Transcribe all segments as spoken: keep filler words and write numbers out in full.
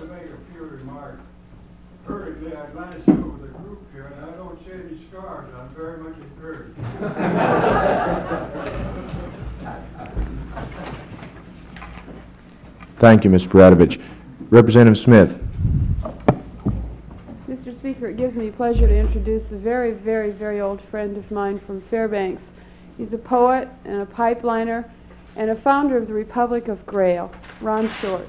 to make a few remarks. Hurriedly, I glanced over the group here, and I don't see any scars. I'm very much encouraged. Thank you, Mister Bradovich. Representative Smith. Mister Speaker, it gives me pleasure to introduce a very, very, very old friend of mine from Fairbanks. He's a poet and a pipeliner and a founder of the Republic of Grail, Ron Short.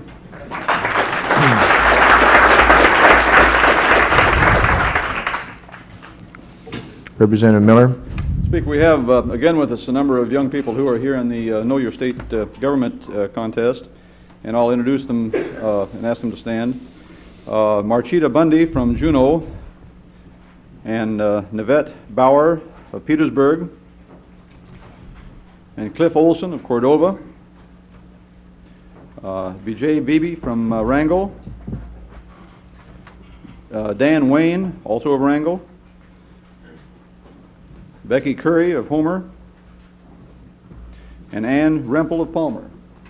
Representative Miller. Speaker, we have uh, again with us a number of young people who are here in the uh, Know Your State uh, Government uh, contest, and I'll introduce them uh, and ask them to stand. Uh, Marchita Bundy from Juneau, and uh, Nivette Bauer of Petersburg, and Cliff Olson of Cordova, uh, Vijay Bibi from uh, Wrangell, uh, Dan Wayne, also of Wrangell, Becky Curry of Homer, and Ann Rempel of Palmer.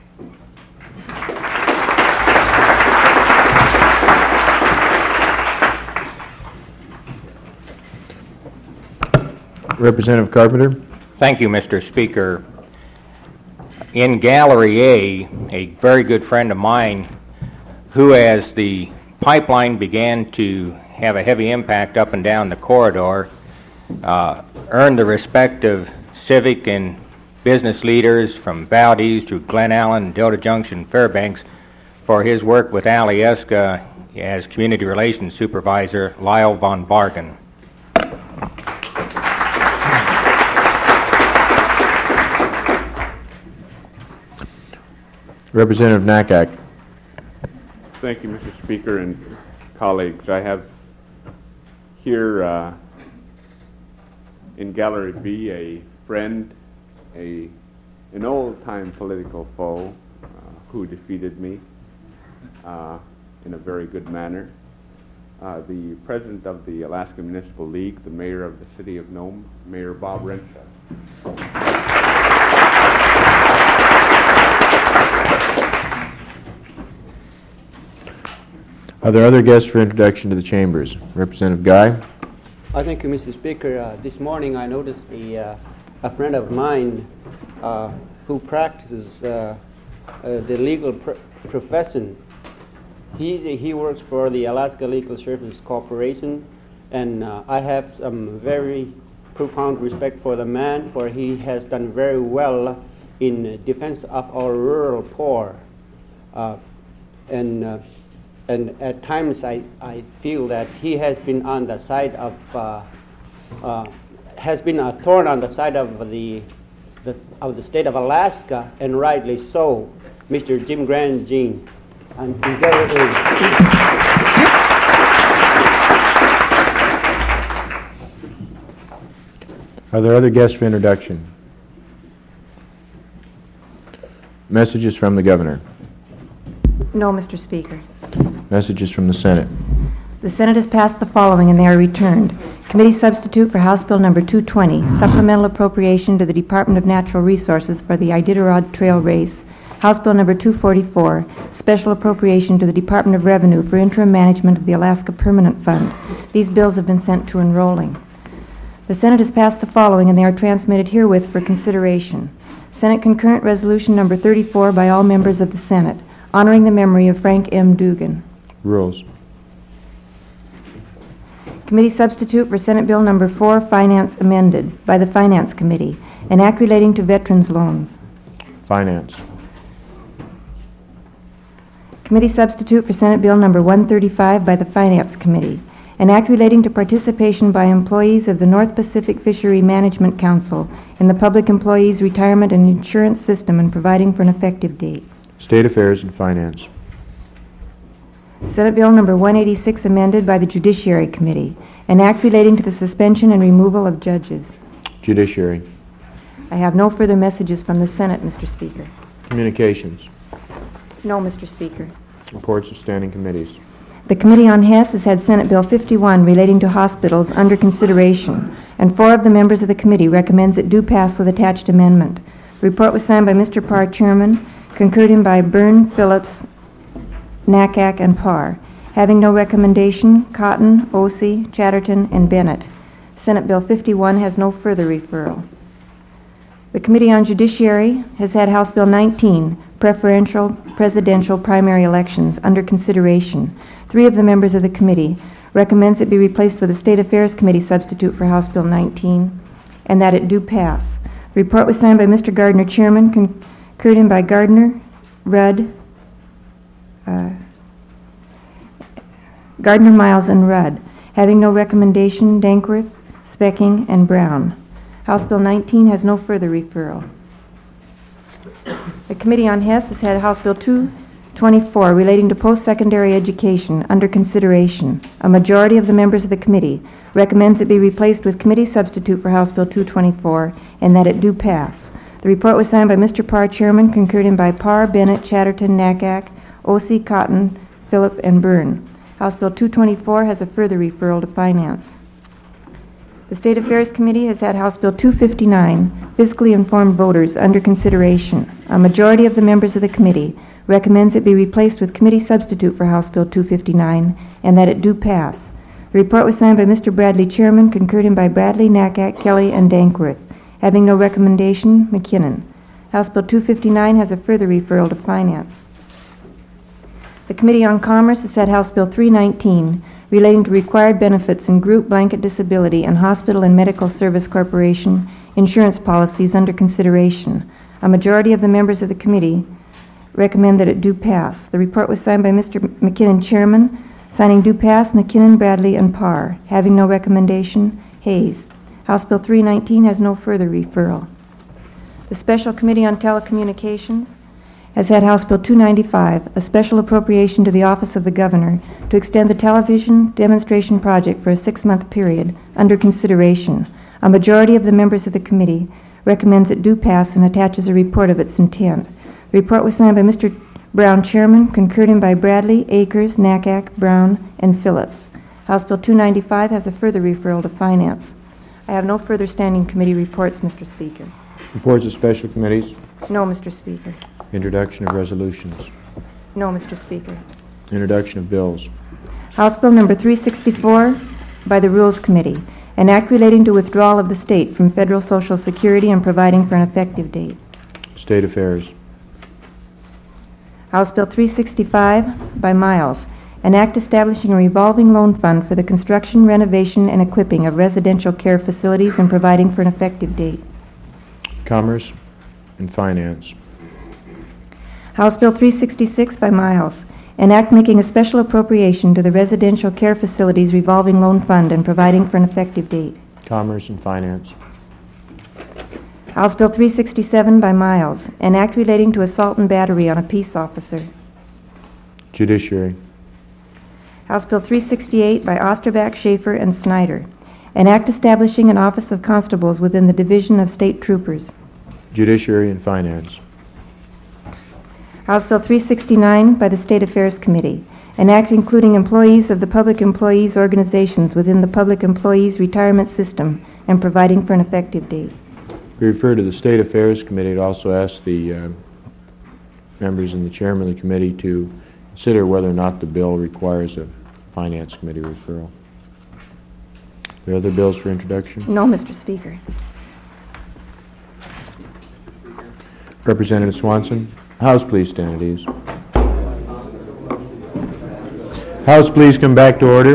Representative Carpenter. Thank you, Mister Speaker. In Gallery A, a very good friend of mine who, as the pipeline began to have a heavy impact up and down the corridor, uh, earned the respect of civic and business leaders from Valdez through Glen Allen, Delta Junction, Fairbanks, for his work with Alyeska as Community Relations Supervisor, Lyle von Bargen. Representative Nakak. Thank you, Mister Speaker and colleagues. I have here uh, in Gallery B a friend, a an old-time political foe uh, who defeated me uh, in a very good manner. Uh, the president of the Alaska Municipal League, the mayor of the city of Nome, Mayor Bob Renshaw. Are there other guests for introduction to the chambers? Representative Guy. I thank you, Mister Speaker. Uh, this morning I noticed a, uh, a friend of mine uh, who practices uh, uh, the legal pr profession. He, he works for the Alaska Legal Services Corporation, and uh, I have some very profound respect for the man, for he has done very well in defense of our rural poor. Uh, and uh, And at times I, I feel that he has been on the side of, uh, uh, has been a thorn on the side of the, the, of the state of Alaska, and rightly so, Mister Jim Grandjean. And together Are there other guests for introduction? Messages from the governor. No, Mister Speaker. Messages from the Senate. The Senate has passed the following, and they are returned. Committee substitute for House Bill Number two twenty, supplemental appropriation to the Department of Natural Resources for the Iditarod Trail Race. House Bill Number two forty-four, special appropriation to the Department of Revenue for interim management of the Alaska Permanent Fund. These bills have been sent to enrolling. The Senate has passed the following, and they are transmitted herewith for consideration. Senate Concurrent Resolution Number thirty-four by all members of the Senate, honoring the memory of Frank M. Dugan. Rules. Committee substitute for Senate Bill Number four, Finance amended by the Finance Committee, an act relating to veterans loans. Finance. Committee substitute for Senate Bill Number one thirty-five by the Finance Committee, an act relating to participation by employees of the North Pacific Fishery Management Council in the Public Employees Retirement and Insurance System and providing for an effective date. State Affairs and Finance. Senate Bill Number one eighty-six amended by the Judiciary Committee, an act relating to the suspension and removal of judges. Judiciary. I have no further messages from the Senate, Mister Speaker. Communications. No, Mister Speaker. Reports of standing committees. The Committee on Hess has had Senate Bill fifty-one relating to hospitals under consideration, and four of the members of the committee recommends it do pass with attached amendment. The report was signed by Mister Parr, Chairman, concurred in by Byrne, Phillips, Nakak, and Parr. Having no recommendation, Cotton, Ossie, Chatterton, and Bennett. Senate Bill fifty-one has no further referral. The Committee on Judiciary has had House Bill nineteen, Preferential Presidential Primary Elections, under consideration. Three of the members of the committee recommends it be replaced with a State Affairs Committee substitute for House Bill nineteen, and that it do pass. The report was signed by Mister Gardner, Chairman, concurred in by Gardner, Rudd, uh, Gardner, Miles, and Rudd. Having no recommendation, Dankworth, Specking, and Brown. House Bill nineteen has no further referral. The Committee on Hess has had House Bill two twenty-four relating to post-secondary education under consideration. A majority of the members of the committee recommends it be replaced with committee substitute for House Bill two twenty-four and that it do pass. The report was signed by Mister Parr, Chairman, concurred in by Parr, Bennett, Chatterton, Nakak, Ossie, Cotton, Phillip, and Byrne. House Bill two twenty-four has a further referral to Finance. The State Affairs Committee has had House Bill two fifty-nine, Fiscally Informed Voters, under consideration. A majority of the members of the committee recommends it be replaced with committee substitute for House Bill two fifty-nine and that it do pass. The report was signed by Mister Bradley, Chairman, concurred in by Bradley, Nakak, Kelly, and Dankworth. Having no recommendation, McKinnon. House Bill two fifty-nine has a further referral to Finance. The Committee on Commerce has had House Bill three nineteen, relating to required benefits in group blanket disability and hospital and medical service corporation insurance policies under consideration. A majority of the members of the committee recommend that it do pass. The report was signed by Mister McKinnon, Chairman, signing do pass McKinnon, Bradley, and Parr. Having no recommendation, Hayes. House Bill three nineteen has no further referral. The Special Committee on Telecommunications has had House Bill two ninety-five, a special appropriation to the Office of the Governor to extend the television demonstration project for a six-month period, under consideration. A majority of the members of the committee recommends it do pass and attaches a report of its intent. The report was signed by Mister Brown, Chairman, concurred in by Bradley, Akers, Nakak, Brown, and Phillips. House Bill two ninety-five has a further referral to Finance. I have no further standing committee reports, Mister Speaker. Reports of special committees. No, Mister Speaker. Introduction of resolutions. No, Mister Speaker. Introduction of bills. House Bill Number three sixty-four by the Rules Committee, an act relating to withdrawal of the state from federal Social Security and providing for an effective date. State Affairs. House Bill three sixty-five by Miles, an act establishing a revolving loan fund for the construction, renovation, and equipping of residential care facilities and providing for an effective date. Commerce and Finance. House Bill three sixty-six by Miles, an act making a special appropriation to the Residential Care Facilities Revolving Loan Fund and providing for an effective date. Commerce and Finance. House Bill three sixty-seven by Miles, an act relating to assault and battery on a peace officer. Judiciary. House Bill three sixty-eight by Osterbach, Schaefer, and Snyder, an act establishing an Office of Constables within the Division of State Troopers. Judiciary and Finance. House Bill three sixty-nine by the State Affairs Committee, an act including employees of the public employees organizations within the Public Employees Retirement System and providing for an effective date. We refer to the State Affairs Committee. It also asks the uh, members and the chairman of the committee to consider whether or not the bill requires a Finance Committee referral. Are there other bills for introduction? No, Mister Speaker. Representative Swanson. House, please stand at ease. House, please come back to order.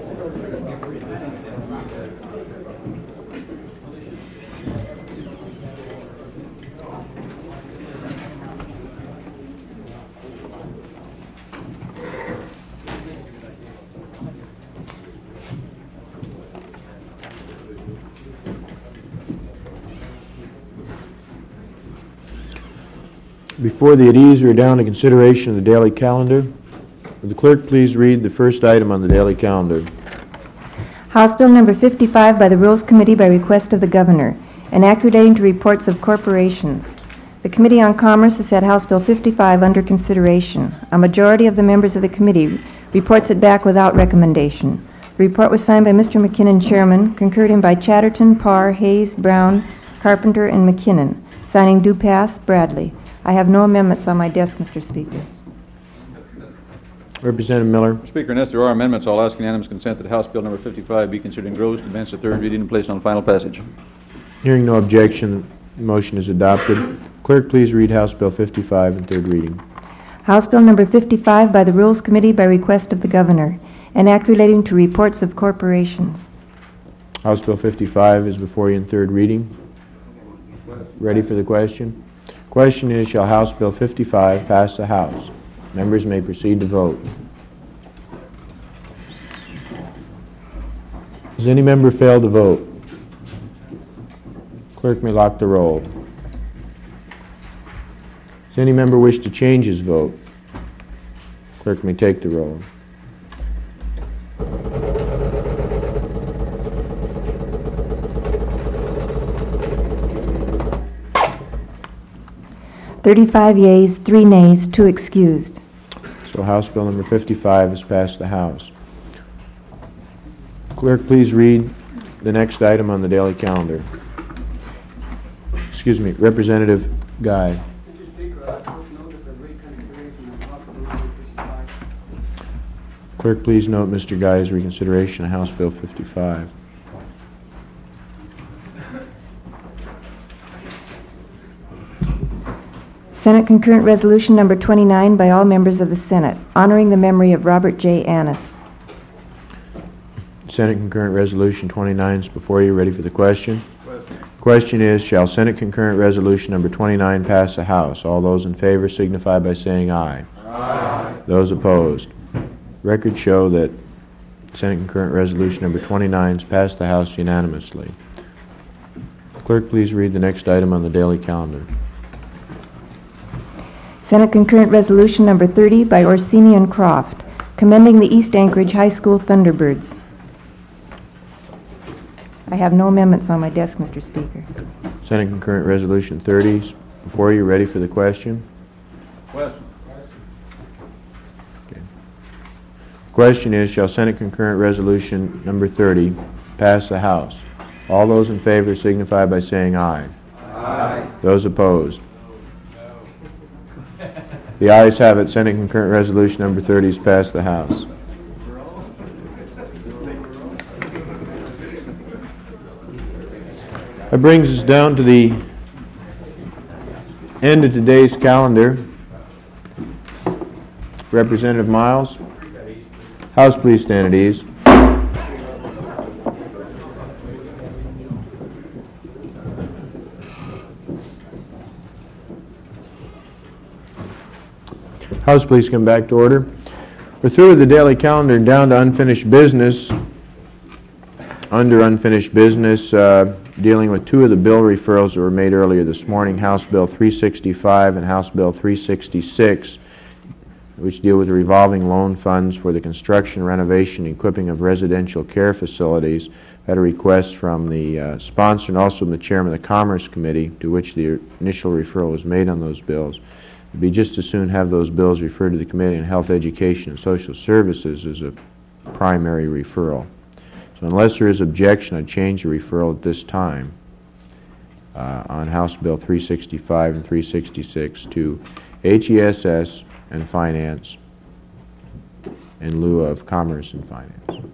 Before the at ease, we're down to consideration of the daily calendar. Would the clerk please read the first item on the daily calendar? House Bill Number fifty-five by the Rules Committee by request of the Governor, an act relating to reports of corporations. The Committee on Commerce has had House Bill fifty-five under consideration. A majority of the members of the committee reports it back without recommendation. The report was signed by Mister McKinnon, Chairman, concurred in by Chatterton, Parr, Hayes, Brown, Carpenter, and McKinnon. Signing do pass, Bradley. I have no amendments on my desk, Mister Speaker. Representative Miller. Speaker, unless there are amendments, I'll ask unanimous consent that House Bill number fifty-five be considered engrossed, advance to third reading, and placed on final passage. Hearing no objection, the motion is adopted. Clerk, please read House Bill fifty-five in third reading. House Bill Number fifty-five by the Rules Committee by request of the Governor, an act relating to reports of corporations. House Bill fifty-five is before you in third reading. Ready for the question? Question is, shall House Bill fifty-five pass the House? Members may proceed to vote. Does any member fail to vote? Clerk may lock the roll. Does any member wish to change his vote? Clerk may take the roll. thirty-five yeas, three nays, two excused. So House Bill number fifty-five has passed the House. Clerk, please read the next item on the daily calendar. Excuse me, Representative Guy. Mister Speaker, I took notice of reconsideration of House Bill number fifty-five. Clerk, please note Mister Guy's reconsideration of House Bill fifty-five. Senate Concurrent Resolution Number twenty-nine by all members of the Senate, honoring the memory of Robert J. Annis. Senate Concurrent Resolution twenty-nine is before you. Ready for the question? Question. Question is, shall Senate Concurrent Resolution Number twenty-nine pass the House? All those in favor signify by saying aye. Aye. Those opposed. Records show that Senate Concurrent Resolution Number twenty-nine has passed the House unanimously. Clerk, please read the next item on the daily calendar. Senate Concurrent Resolution Number thirty by Orsini and Croft, commending the East Anchorage High School Thunderbirds. I have no amendments on my desk, Mister Speaker. Senate Concurrent Resolution thirty is before you. Ready for the question? Question. Okay. Question is, shall Senate Concurrent Resolution Number thirty pass the House? All those in favor signify by saying aye. Aye. Those opposed. The ayes have it. Senate Concurrent Resolution Number thirty has passed the House. That brings us down to the end of today's calendar. Representative Miles. House, please stand at ease. House, please come back to order. We're through with the daily calendar and down to unfinished business. Under unfinished business, uh, dealing with two of the bill referrals that were made earlier this morning, House Bill three sixty-five and House Bill three sixty-six, which deal with the revolving loan funds for the construction, renovation, and equipping of residential care facilities. I had a request from the uh, sponsor and also from the chairman of the Commerce Committee, to which the initial referral was made on those bills. It'd be just as soon have those bills referred to the Committee on Health, Education, and Social Services as a primary referral. So unless there is objection, I'd change the referral at this time uh, on House Bill three sixty-five and three sixty-six to H E S S and Finance in lieu of Commerce and Finance.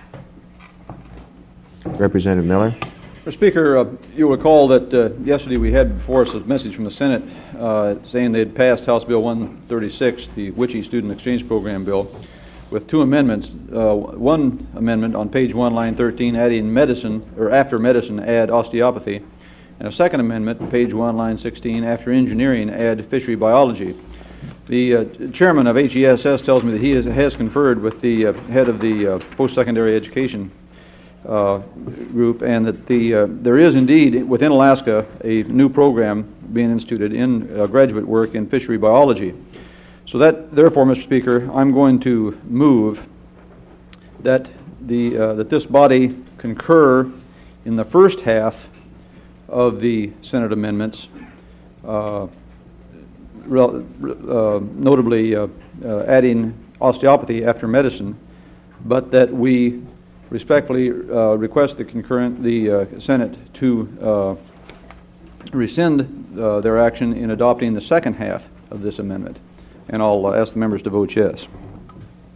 Representative Miller. Mister Speaker, uh, you'll recall that uh, yesterday we had before us a message from the Senate uh, saying they had passed House Bill one thirty-six, the W I C I Student Exchange Program bill, with two amendments. Uh, one amendment on page one, line thirteen, adding medicine, or after medicine, add osteopathy. And a second amendment, page one, line sixteen, after engineering, add fishery biology. The uh, chairman of H E S S tells me that he has, has conferred with the uh, head of the uh, post-secondary education uh, group, and that the uh, there is indeed within Alaska a new program being instituted in uh, graduate work in fishery biology. So that, therefore, Mister Speaker, I'm going to move that the uh, that this body concur in the first half of the Senate amendments, uh, rel uh, notably uh, uh, adding osteopathy after medicine, but that we respectfully uh, request the concurrent the uh, Senate to uh, rescind uh, their action in adopting the second half of this amendment. And I'll uh, ask the members to vote yes.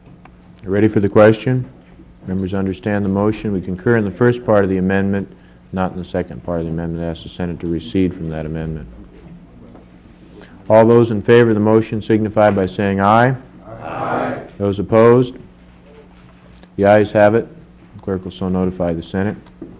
Ready for the question? Members understand the motion. We concur in the first part of the amendment, not in the second part of the amendment. Ask the Senate to recede from that amendment. All those in favor of the motion signify by saying aye. Aye. Those opposed? The ayes have it. The clerk will so notify the Senate.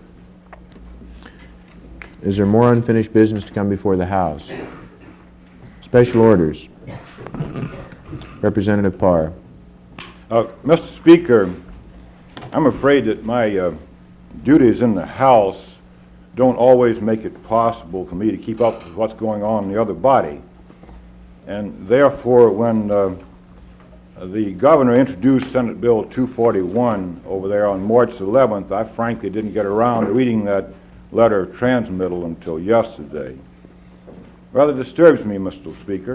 Is there more unfinished business to come before the House? Special orders. Representative Parr. Uh, Mister Speaker, I'm afraid that my uh, duties in the House don't always make it possible for me to keep up with what's going on in the other body. And therefore, when uh, the governor introduced Senate Bill two forty-one over there on March eleventh, I frankly didn't get around to reading that letter of transmittal until yesterday. Rather disturbs me, Mister Speaker.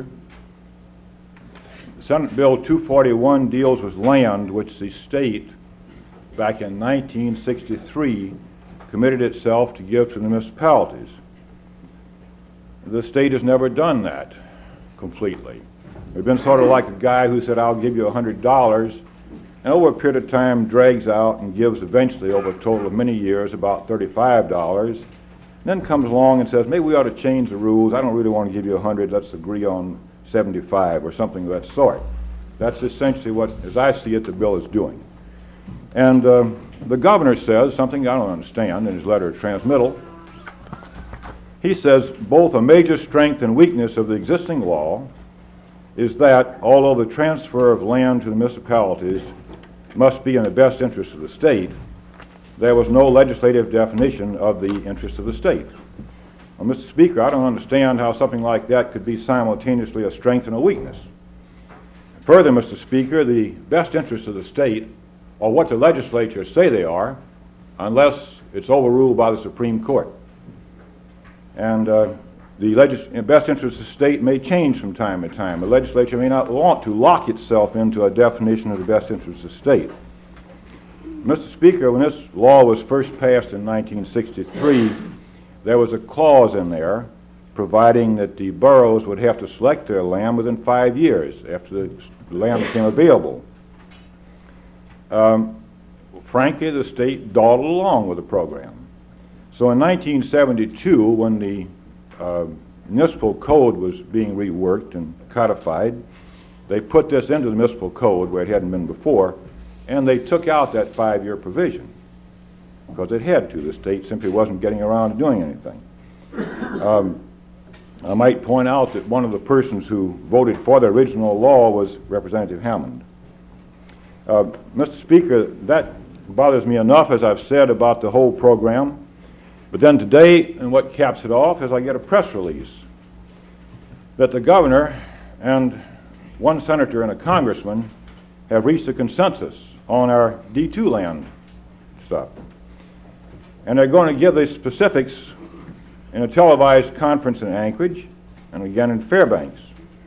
Senate Bill two forty-one deals with land which the state, back in nineteen sixty-three, committed itself to give to the municipalities. The state has never done that completely. We've been sort of like a guy who said, I'll give you a hundred dollars, and over a period of time drags out and gives eventually, over a total of many years, about thirty-five dollars, then comes along and says, maybe we ought to change the rules. I don't really want to give you a hundred, let's agree on seventy-five or something of that sort. That's essentially what, as I see it, the bill is doing. And uh, the governor says something I don't understand in his letter of transmittal. He says, both a major strength and weakness of the existing law is that, although the transfer of land to the municipalities must be in the best interest of the state, there was no legislative definition of the interest of the state. Well, Mister Speaker, I don't understand how something like that could be simultaneously a strength and a weakness. Further, Mister Speaker, the best interest of the state are what the legislature say they are, unless it's overruled by the Supreme Court. And uh, the legis best interest of the state may change from time to time. The legislature may not want to lock itself into a definition of the best interest of the state. Mister Speaker, when this law was first passed in nineteen sixty-three, there was a clause in there providing that the boroughs would have to select their land within five years after the land became available. Um, frankly, the state dawdled along with the program. So in nineteen seventy-two, when the uh, municipal code was being reworked and codified, they put this into the municipal code where it hadn't been before, and they took out that five-year provision because it had to. The state simply wasn't getting around to doing anything. Um, I might point out that one of the persons who voted for the original law was Representative Hammond. Uh, Mister Speaker, that bothers me enough, as I've said, about the whole program. But then today, and what caps it off, is I get a press release that the governor and one senator and a congressman have reached a consensus on our D two land stuff. And they're going to give the specifics in a televised conference in Anchorage and again in Fairbanks.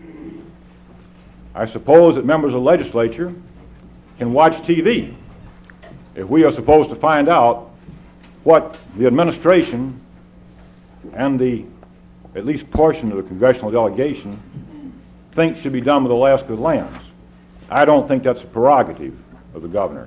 I suppose that members of the legislature can watch T V if we are supposed to find out what the administration and the at least portion of the congressional delegation think should be done with Alaska's lands. I don't think that's a prerogative of the governor.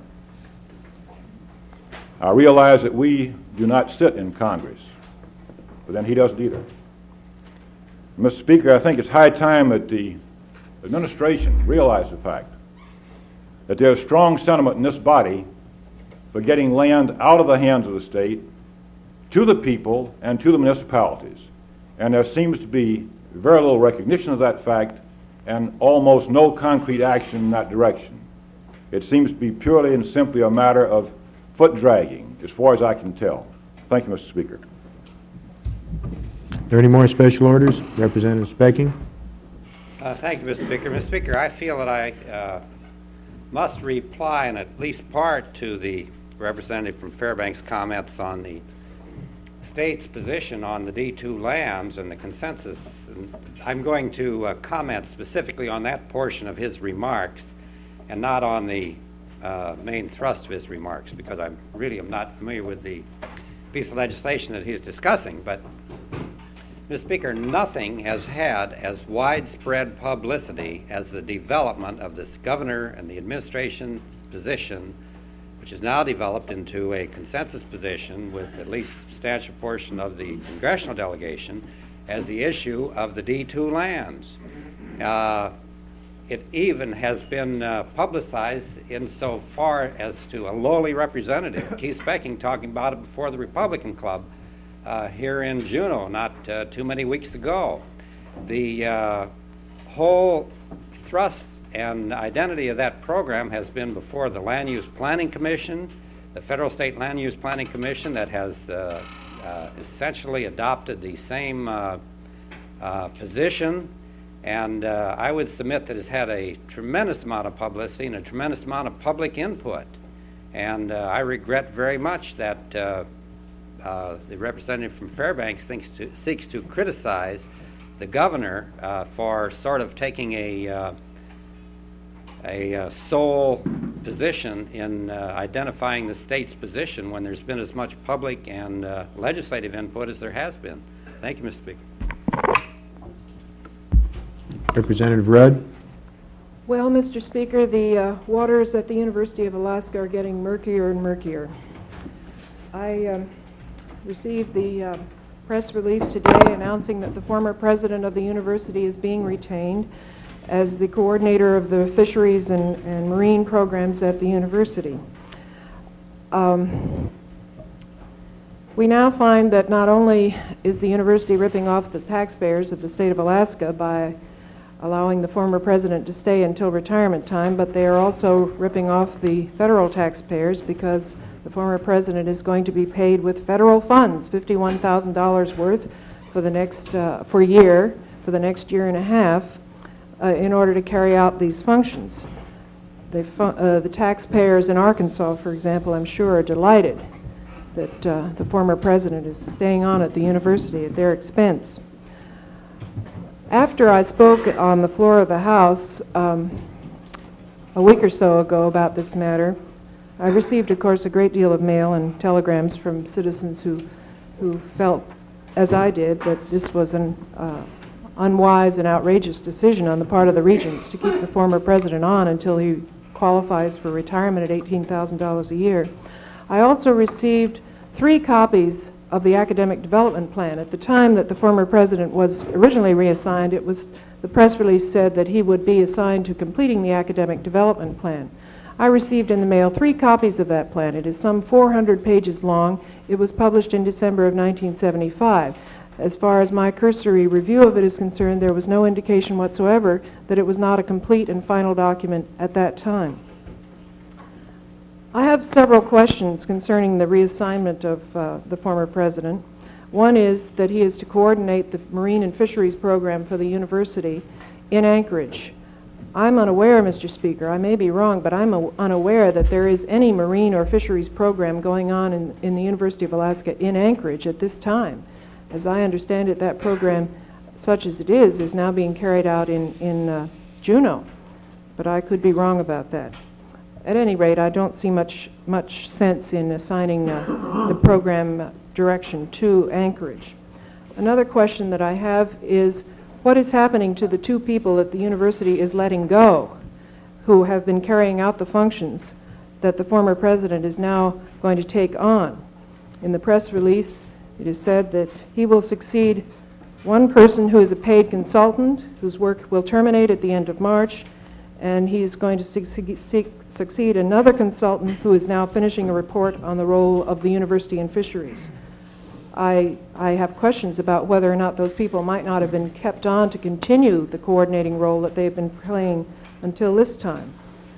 I realize that we do not sit in Congress, but then he doesn't either. Mister Speaker, I think it's high time that the administration realize the fact that there's strong sentiment in this body for getting land out of the hands of the state to the people and to the municipalities. And there seems to be very little recognition of that fact and almost no concrete action in that direction. It seems to be purely and simply a matter of foot dragging, as far as I can tell. Thank you, Mister Speaker. Are there any more special orders? Representative Specking. Uh, thank you, Mister Speaker. Mister Speaker, I feel that I uh, must reply in at least part to the representative from Fairbanks' comments on the state's position on the D two lands and the consensus. And I'm going to uh, comment specifically on that portion of his remarks and not on the uh, main thrust of his remarks, because I really am not familiar with the piece of legislation that he is discussing. But Mister Speaker, nothing has had as widespread publicity as the development of this governor and the administration's position, which is now developed into a consensus position with at least a substantial portion of the congressional delegation, as the issue of the D two lands. Uh, it even has been uh, publicized insofar as to a lowly representative, Keith Specking, talking about it before the Republican Club uh, here in Juneau not uh, too many weeks ago. The uh, whole thrust and identity of that program has been before the Land Use Planning Commission, the Federal State Land Use Planning Commission that has uh, uh, essentially adopted the same uh, uh, position, and uh, I would submit that it's had a tremendous amount of publicity and a tremendous amount of public input. And uh, I regret very much that uh, uh, the representative from Fairbanks thinks to, seeks to criticize the governor uh, for sort of taking a uh, a uh, sole position in uh, identifying the state's position when there's been as much public and uh, legislative input as there has been. Thank you, Mister Speaker. Representative Rudd. Well, Mister Speaker, the uh, waters at the University of Alaska are getting murkier and murkier. I um, received the uh, press release today announcing that the former president of the university is being retained as the coordinator of the fisheries and, and marine programs at the university. Um, we now find that not only is the university ripping off the taxpayers of the state of Alaska by allowing the former president to stay until retirement time, but they are also ripping off the federal taxpayers because the former president is going to be paid with federal funds, fifty-one thousand dollars worth for the next uh, for a year, for the next year and a half, uh, in order to carry out these functions. They fu uh, the taxpayers in Arkansas, for example, I'm sure are delighted that uh, the former president is staying on at the university at their expense. After I spoke on the floor of the House um, a week or so ago about this matter, I received, of course, a great deal of mail and telegrams from citizens who, who felt, as I did, that this was an uh, unwise and outrageous decision on the part of the regents to keep the former president on until he qualifies for retirement at eighteen thousand dollars a year. I also received three copies of the academic development plan. At the time that the former president was originally reassigned, it was, the press release said that he would be assigned to completing the academic development plan. I received in the mail three copies of that plan. It is some four hundred pages long. It was published in December of nineteen seventy-five. As far as my cursory review of it is concerned, there was no indication whatsoever that it was not a complete and final document at that time. I have several questions concerning the reassignment of uh, the former president. One is that he is to coordinate the marine and fisheries program for the university in Anchorage. I'm unaware, Mister Speaker, I may be wrong, but I'm unaware that there is any marine or fisheries program going on in, in the University of Alaska in Anchorage at this time. As I understand it, that program, such as it is, is now being carried out in, in uh, Juneau, but I could be wrong about that. At any rate, I don't see much, much sense in assigning uh, the program direction to Anchorage. Another question that I have is, what is happening to the two people that the university is letting go who have been carrying out the functions that the former president is now going to take on? In the press release, it is said that he will succeed one person who is a paid consultant whose work will terminate at the end of March, and he's going to succeed, succeed another consultant who is now finishing a report on the role of the university in fisheries. I, I have questions about whether or not those people might not have been kept on to continue the coordinating role that they've been playing until this time.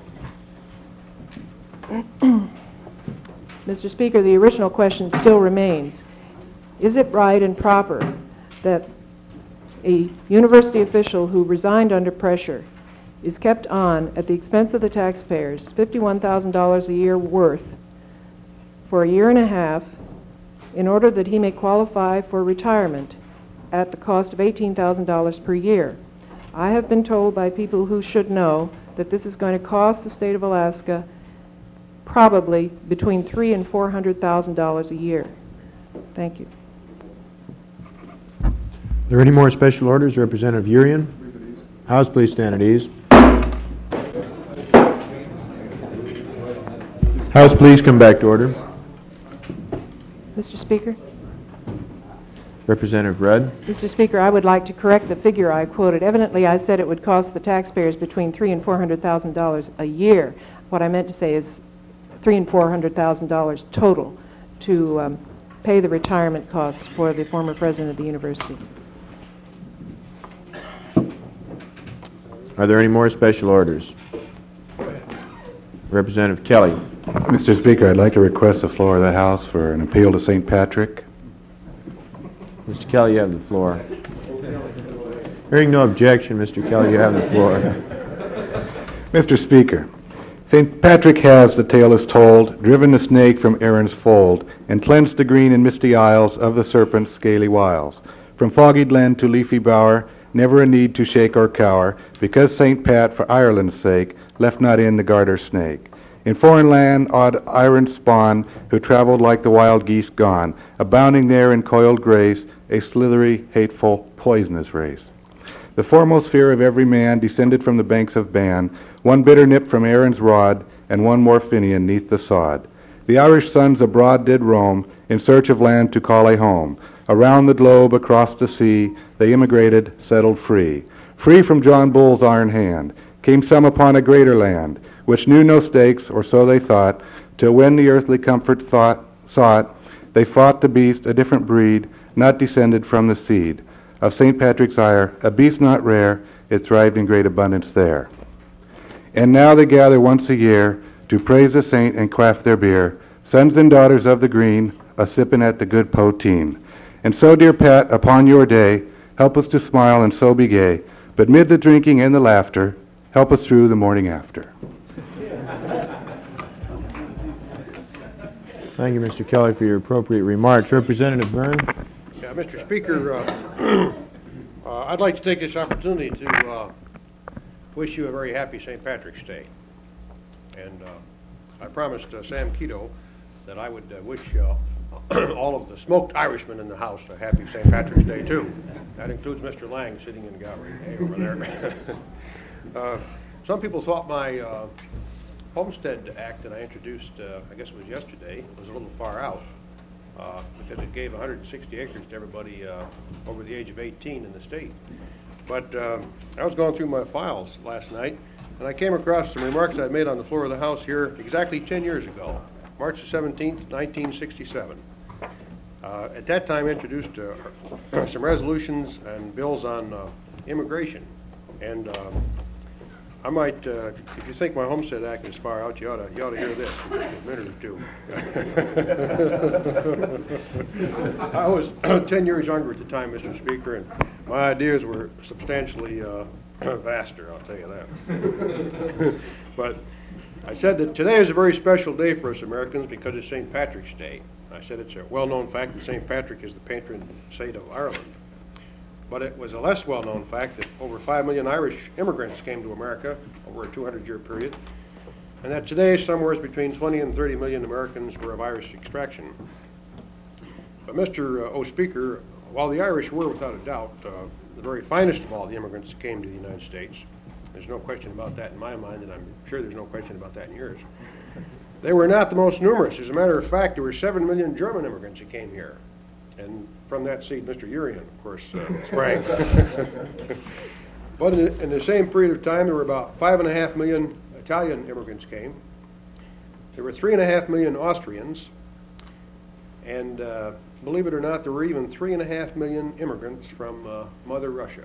Mister Speaker, the original question still remains. Is it right and proper that a university official who resigned under pressure is kept on at the expense of the taxpayers, fifty-one thousand dollars a year worth, for a year and a half, in order that he may qualify for retirement at the cost of eighteen thousand dollars per year? I have been told by people who should know that this is going to cost the state of Alaska probably between three and four hundred thousand dollars a year. Thank you. Are there any more special orders? Representative Urian. House, please stand at ease. House, please come back to order. Mister Speaker? Representative Rudd. Mister Speaker, I would like to correct the figure I quoted. Evidently, I said it would cost the taxpayers between three and four hundred thousand dollars a year. What I meant to say is three and four hundred thousand dollars total to um, pay the retirement costs for the former president of the university. Are there any more special orders? Representative Kelly. Mister Speaker, I'd like to request the floor of the House for an appeal to Saint Patrick. Mister Kelly, you have the floor. Hearing no objection, Mister Kelly, you have the floor. Mister Speaker, Saint Patrick has, the tale is told, driven the snake from Aaron's fold, and cleansed the green and misty isles of the serpent's scaly wiles. From foggy glen to leafy bower, never a need to shake or cower, because Saint Pat, for Ireland's sake, left not in the garter snake. In foreign land, odd iron spawn, who traveled like the wild geese gone, abounding there in coiled grace, a slithery, hateful, poisonous race. The foremost fear of every man descended from the banks of Ban, one bitter nip from Aaron's rod, and one more Finian neath the sod. The Irish sons abroad did roam, in search of land to call a home. Around the globe, across the sea, they immigrated, settled free. Free from John Bull's iron hand, came some upon a greater land, which knew no stakes, or so they thought, till when the earthly comfort thought, sought, they fought the beast, a different breed, not descended from the seed of Saint Patrick's ire, a beast not rare, it thrived in great abundance there. And now they gather once a year to praise the saint and quaff their beer, sons and daughters of the green, a sippin' at the good poteen. And so, dear Pat, upon your day, help us to smile and so be gay, but mid the drinking and the laughter, help us through the morning after. Thank you, Mister Kelly, for your appropriate remarks. Representative Byrne. Yeah, Mister Speaker, uh, uh, I'd like to take this opportunity to uh, wish you a very happy Saint Patrick's Day. And uh, I promised uh, Sam Keto that I would uh, wish uh, all of the smoked Irishmen in the House a happy Saint Patrick's Day, too. That includes Mister Lang sitting in the gallery hey, over there. uh, some people thought my uh, Homestead Act that I introduced, uh, I guess it was yesterday, was a little far out uh, because it gave one hundred sixty acres to everybody uh, over the age of eighteen in the state. But um, I was going through my files last night, and I came across some remarks I made on the floor of the House here exactly ten years ago, March seventeenth, nineteen sixty-seven. Uh, at that time, I introduced uh, some resolutions and bills on uh, immigration. And uh, I might, uh, if you think my Homestead Act is far out, you ought to, you ought to hear this in a minute or two. I was ten years younger at the time, Mister Speaker, and my ideas were substantially uh, vaster, I'll tell you that. But I said that today is a very special day for us Americans because it's Saint Patrick's Day. I said it's a well-known fact that Saint Patrick is the patron saint of Ireland. But it was a less well-known fact that over five million Irish immigrants came to America over a two hundred year period, and that today somewhere between twenty and thirty million Americans were of Irish extraction. But Mister O. Speaker, while the Irish were without a doubt uh, the very finest of all the immigrants that came to the United States, there's no question about that in my mind, and I'm sure there's no question about that in yours, they were not the most numerous. As a matter of fact, there were seven million German immigrants who came here. And from that seed, Mister Urian, of course, uh, sprang. But in the, in the same period of time, there were about five and a half million Italian immigrants came. There were three and a half million Austrians. And uh, believe it or not, there were even three and a half million immigrants from uh, Mother Russia.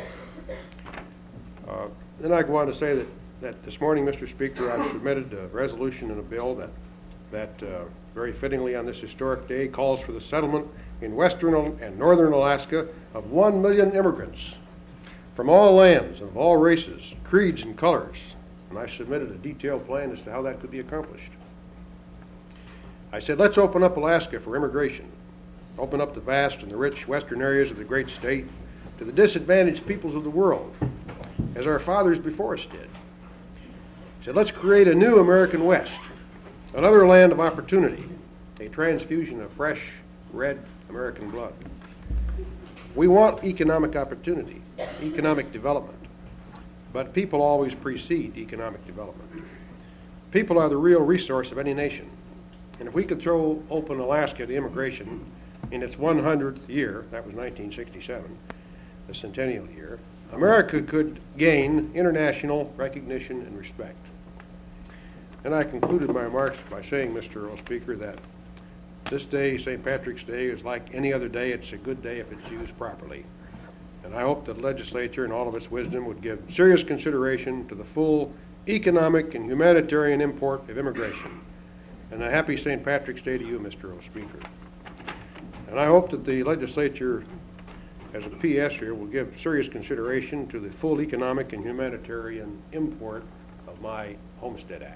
Uh, then I go on to say that, that this morning, Mister Speaker, I've submitted a resolution and a bill that, that uh, very fittingly on this historic day calls for the settlement in western and northern Alaska of one million immigrants from all lands and of all races, creeds, and colors. And I submitted a detailed plan as to how that could be accomplished. I said, let's open up Alaska for immigration, open up the vast and the rich western areas of the great state to the disadvantaged peoples of the world, as our fathers before us did. I said, let's create a new American West, another land of opportunity, a transfusion of fresh, red American blood. We want economic opportunity, economic development, but people always precede economic development. People are the real resource of any nation, and if we could throw open Alaska to immigration in its one hundredth year, that was nineteen sixty-seven, the centennial year, America could gain international recognition and respect. And I concluded my remarks by saying, Mister Speaker, that this day, Saint Patrick's Day, is like any other day. It's a good day if it's used properly. And I hope that the legislature, in all of its wisdom, would give serious consideration to the full economic and humanitarian import of immigration. And a happy Saint Patrick's Day to you, Mister Speaker. And I hope that the legislature, as a P S here, will give serious consideration to the full economic and humanitarian import of my Homestead Act.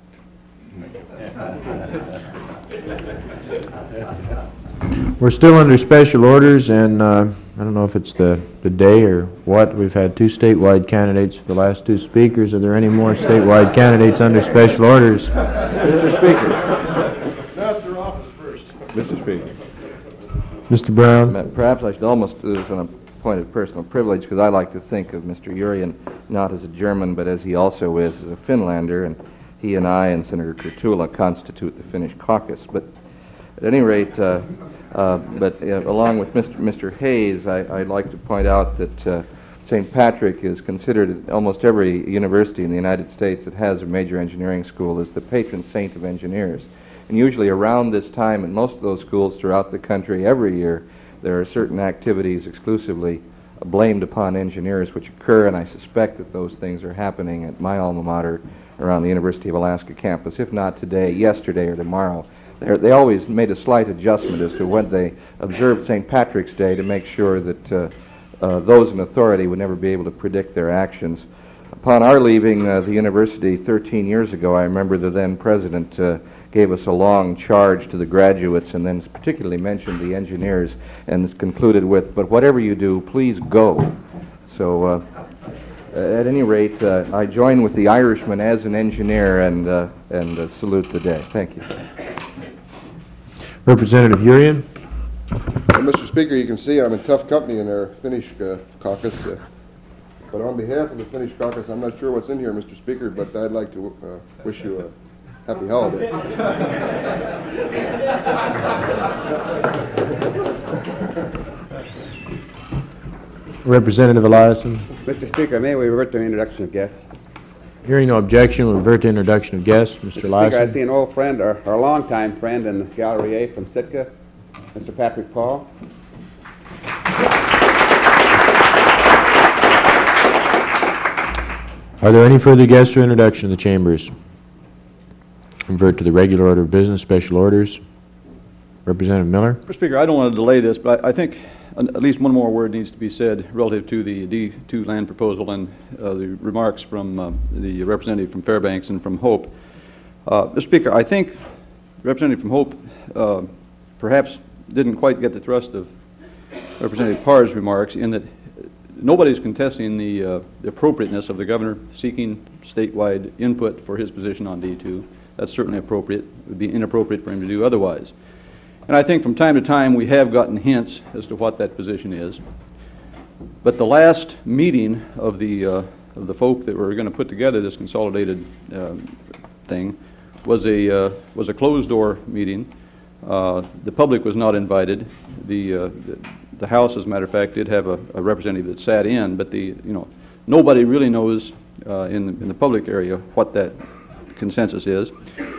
We're still under special orders, and uh, I don't know if it's the, the day or what. We've had two statewide candidates for the last two speakers. Are there any more statewide candidates under special orders? Mister Speaker. Announce your office first. Mister Speaker. Mister Brown? Perhaps I should almost do this on a point of personal privilege, because I like to think of Mister Urian not as a German, but as he also is, as a Finlander, and he and I and Senator Kurtula constitute the Finnish caucus. But at any rate, uh, uh, but uh, along with Mister Mister Hayes, I, I'd like to point out that uh, Saint Patrick is considered, almost every university in the United States that has a major engineering school, as the patron saint of engineers. And usually around this time, in most of those schools throughout the country, every year, there are certain activities exclusively blamed upon engineers which occur, and I suspect that those things are happening at my alma mater around the University of Alaska campus, if not today, yesterday, or tomorrow. They're, they always made a slight adjustment as to when they observed Saint Patrick's Day to make sure that uh, uh, those in authority would never be able to predict their actions. Upon our leaving uh, the university thirteen years ago, I remember the then president uh, gave us a long charge to the graduates, and then particularly mentioned the engineers, and concluded with, "But whatever you do, please go." So uh, at any rate, uh, I join with the Irishman as an engineer and, uh, and uh, salute the day. Thank you. Representative Urian? Well, Mister Speaker, you can see I'm in tough company in our Finnish uh, caucus. Uh, but on behalf of the Finnish caucus, I'm not sure what's in here, Mister Speaker, but I'd like to uh, wish you a happy holiday. Representative Eliason? Mister Speaker, may we revert to introduction of guests? Hearing no objection, we'll revert to introduction of guests. Mister Mister Speaker, I Eliason? see an old friend, or, or a longtime friend in Gallery A from Sitka, Mister Patrick Paul. Are there any further guests or introduction of the chambers? Revert to the regular order of business, special orders. Representative Miller? Mister Speaker, I don't want to delay this, but I, I think at least one more word needs to be said relative to the D two land proposal and uh, the remarks from uh, the representative from Fairbanks and from Hope. Uh, Mister Speaker, I think the representative from Hope uh, perhaps didn't quite get the thrust of Representative Parr's remarks, in that nobody's contesting the, uh, the appropriateness of the governor seeking statewide input for his position on D two. That's certainly appropriate. It would be inappropriate for him to do otherwise. And I think from time to time we have gotten hints as to what that position is. But the last meeting of the, uh, of the folk that were going to put together this consolidated uh, thing was a, uh, was a closed-door meeting. Uh, the public was not invited. The, uh, the, the House, as a matter of fact, did have a, a representative that sat in, but the, you know, nobody really knows uh, in, the, in the public area what that consensus is.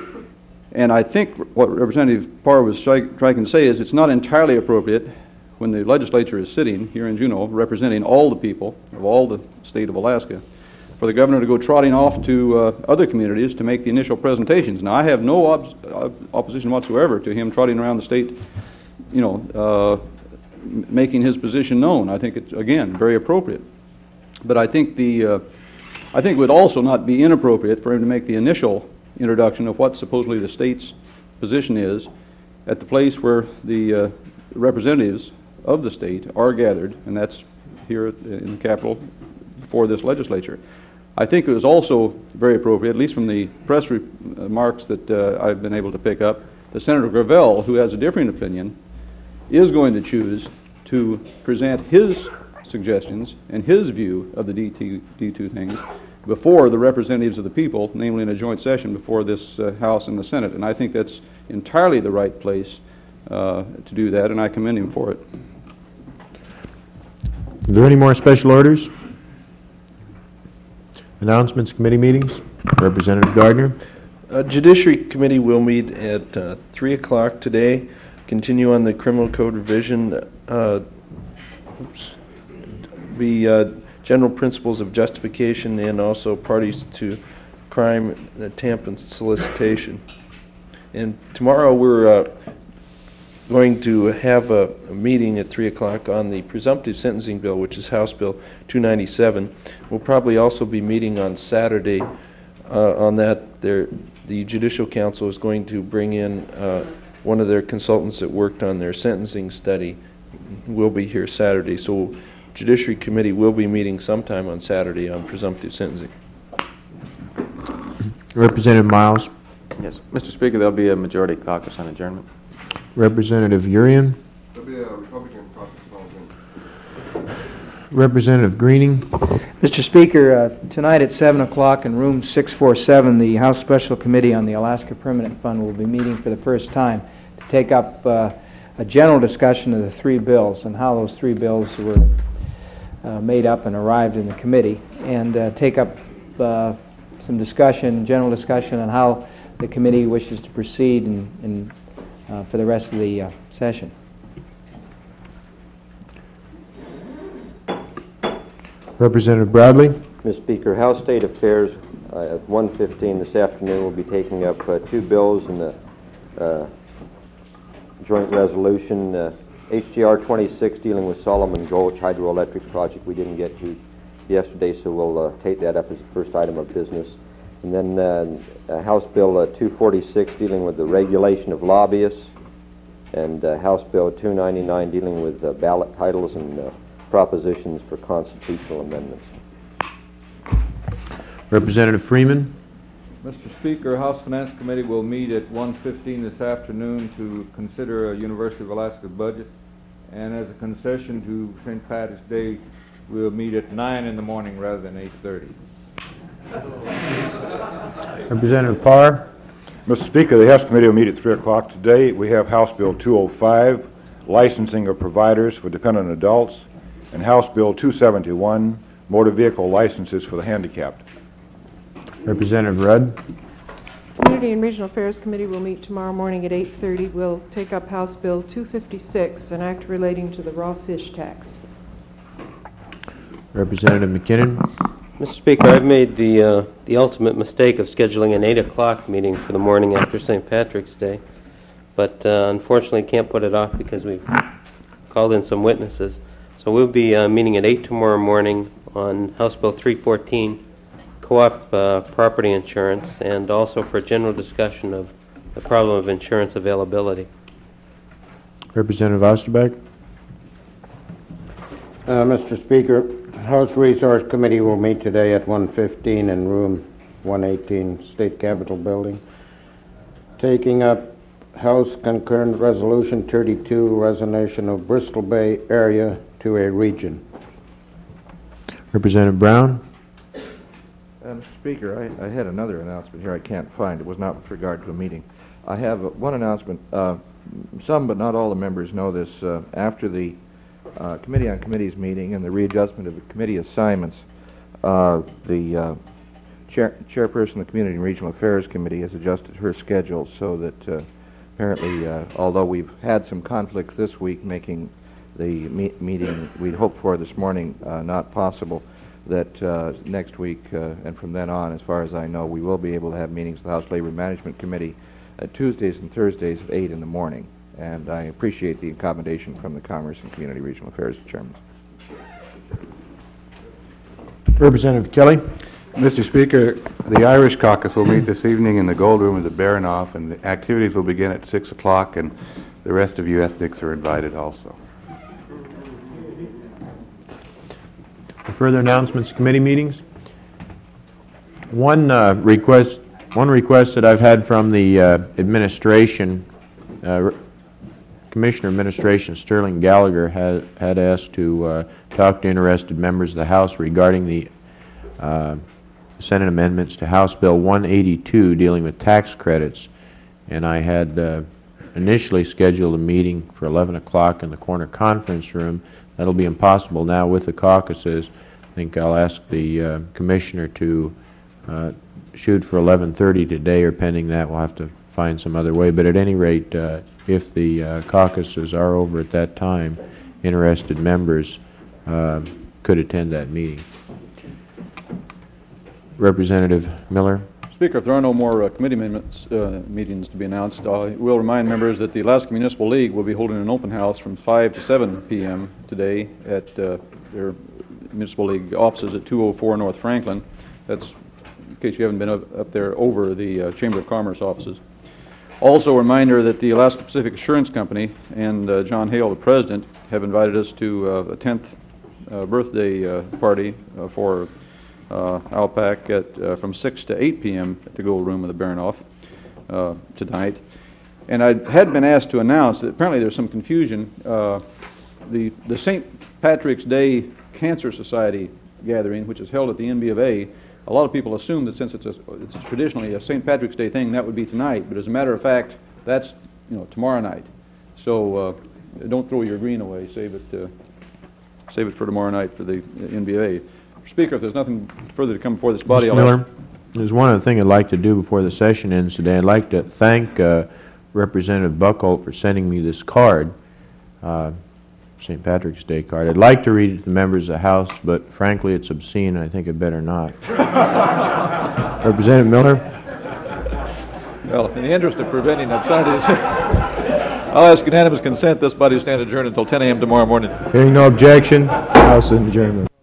And I think what Representative Parr was trying to say is it's not entirely appropriate when the legislature is sitting here in Juneau representing all the people of all the state of Alaska for the governor to go trotting off to uh, other communities to make the initial presentations. Now, I have no op opposition whatsoever to him trotting around the state, you know, uh, making his position known. I think it's, again, very appropriate. But I think the, uh, I think it would also not be inappropriate for him to make the initial introduction of what supposedly the state's position is at the place where the uh, representatives of the state are gathered, and that's here in the Capitol before this legislature. I think it was also very appropriate, at least from the press remarks that uh, I've been able to pick up, that Senator Gravel, who has a differing opinion, is going to choose to present his suggestions and his view of the D two things before the representatives of the people, namely in a joint session before this uh, House and the Senate. And I think that's entirely the right place uh, to do that, and I commend him for it. Are there any more special orders? Announcements, committee meetings? Representative Gardner. Uh, Judiciary Committee will meet at uh, three o'clock today, continue on the criminal code revision, uh, oops, be uh, general principles of justification and also parties to crime, attempt, and solicitation. And tomorrow we're uh, going to have a, a meeting at three o'clock on the presumptive sentencing bill, which is House Bill two ninety-seven. We'll probably also be meeting on Saturday uh, on that. There, the Judicial Council is going to bring in uh, one of their consultants that worked on their sentencing study. We'll be here Saturday, so Judiciary Committee will be meeting sometime on Saturday on presumptive sentencing. Representative Miles. Yes, Mister Speaker, there'll be a majority caucus on adjournment. Representative Urian. There'll be a Republican caucus. Representative Greening. Mister Speaker, uh, tonight at seven o'clock in room six forty-seven, the House Special Committee on the Alaska Permanent Fund will be meeting for the first time to take up uh, a general discussion of the three bills and how those three bills were uh, made up and arrived in the committee, and uh, take up uh, some discussion, general discussion on how the committee wishes to proceed in, in, uh, for the rest of the uh, session. Representative Bradley. Mister Speaker, House State Affairs uh, at one fifteen this afternoon will be taking up uh, two bills in the uh, joint resolution. Uh, H G R twenty-six dealing with Solomon Gulch hydroelectric project we didn't get to yesterday, so we'll uh, take that up as the first item of business. And then uh, uh, House Bill uh, two forty-six dealing with the regulation of lobbyists, and uh, House Bill two ninety-nine dealing with uh, ballot titles and uh, propositions for constitutional amendments. Representative Freeman. Mister Speaker, House Finance Committee will meet at one fifteen this afternoon to consider a University of Alaska budget, and as a concession to Saint Patrick's Day, we'll meet at nine in the morning rather than eight thirty. Representative Parr. Mister Speaker, the House Committee will meet at three o'clock today. We have House Bill two oh five, licensing of providers for dependent adults, and House Bill two seventy-one, motor vehicle licenses for the handicapped. Representative Rudd. Community and Regional Affairs Committee will meet tomorrow morning at eight thirty. We'll take up House Bill two fifty-six, an act relating to the raw fish tax. Representative McKinnon. Mister Speaker, I've made the uh, the ultimate mistake of scheduling an eight o'clock meeting for the morning after Saint Patrick's Day, but uh, unfortunately can't put it off because we've called in some witnesses. So we'll be uh, meeting at eight tomorrow morning on House Bill three fourteen, co-op uh, property insurance, and also for a general discussion of the problem of insurance availability. Representative Osterbeck. Uh, Mister Speaker, House Resource Committee will meet today at one fifteen in room one eighteen, State Capitol Building, taking up House Concurrent Resolution thirty-two, resignation of Bristol Bay area to a region. Representative Brown. Uh, Mister Speaker, I, I had another announcement here I can't find. It was not with regard to a meeting. I have uh, one announcement. Uh, some but not all the members know this. Uh, after the uh, Committee on Committees meeting and the readjustment of the committee assignments, uh, the uh, chair, chairperson of the Community and Regional Affairs Committee has adjusted her schedule so that uh, apparently, uh, although we've had some conflicts this week making the me meeting we'd hoped for this morning uh, not possible, that uh, next week uh, and from then on, as far as I know, we will be able to have meetings with the House Labor Management Committee at Tuesdays and Thursdays at eight in the morning. And I appreciate the accommodation from the Commerce and Community Regional Affairs Chairman. Representative Kelly. Mister Speaker, the Irish Caucus will meet this evening in the Gold Room of the Baranoff, and the activities will begin at six o'clock, and the rest of you ethnics are invited also. Further announcements, committee meetings. One uh, request, one request that I've had from the uh, administration, uh, Commissioner Administration Sterling Gallagher had, had asked to uh, talk to interested members of the House regarding the uh, Senate amendments to House Bill one eighty-two dealing with tax credits, and I had uh, initially scheduled a meeting for eleven o'clock in the corner conference room. That'll be impossible now with the caucuses. I think I'll ask the uh, Commissioner to uh, shoot for eleven thirty today, or pending that we'll have to find some other way. But at any rate, uh, if the uh, caucuses are over at that time, interested members uh, could attend that meeting. Representative Miller. Speaker, if there are no more uh, committee amendments, uh, meetings to be announced, I will remind members that the Alaska Municipal League will be holding an open house from five to seven p m today at uh, their Municipal League offices at two oh four North Franklin. That's in case you haven't been up, up there over the uh, Chamber of Commerce offices. Also, a reminder that the Alaska Pacific Assurance Company and uh, John Hale, the president, have invited us to uh, a tenth uh, birthday uh, party uh, for Uh, Alpac at uh, from six to eight p m at the Gold Room of the Baranoff uh, tonight. And I had been asked to announce that apparently there's some confusion. Uh, the the Saint Patrick's Day Cancer Society gathering, which is held at the N B of A, a lot of people assume that since it's a, it's a traditionally a Saint Patrick's Day thing, that would be tonight. But as a matter of fact, that's you know tomorrow night. So uh, don't throw your green away. Save it uh, save it for tomorrow night for the N B of A. Speaker, if there's nothing further to come before this body, Mister I'll Miller, there's one other thing I'd like to do before the session ends today. I'd like to thank uh, Representative Buckholt for sending me this card, uh, Saint Patrick's Day card. I'd like to read it to the members of the House, but frankly it's obscene and I think I'd better not. Representative Miller? Well, in the interest of preventing obscenities, I'll ask unanimous consent this body stand adjourned until ten a m tomorrow morning. Hearing no objection, House adjournment.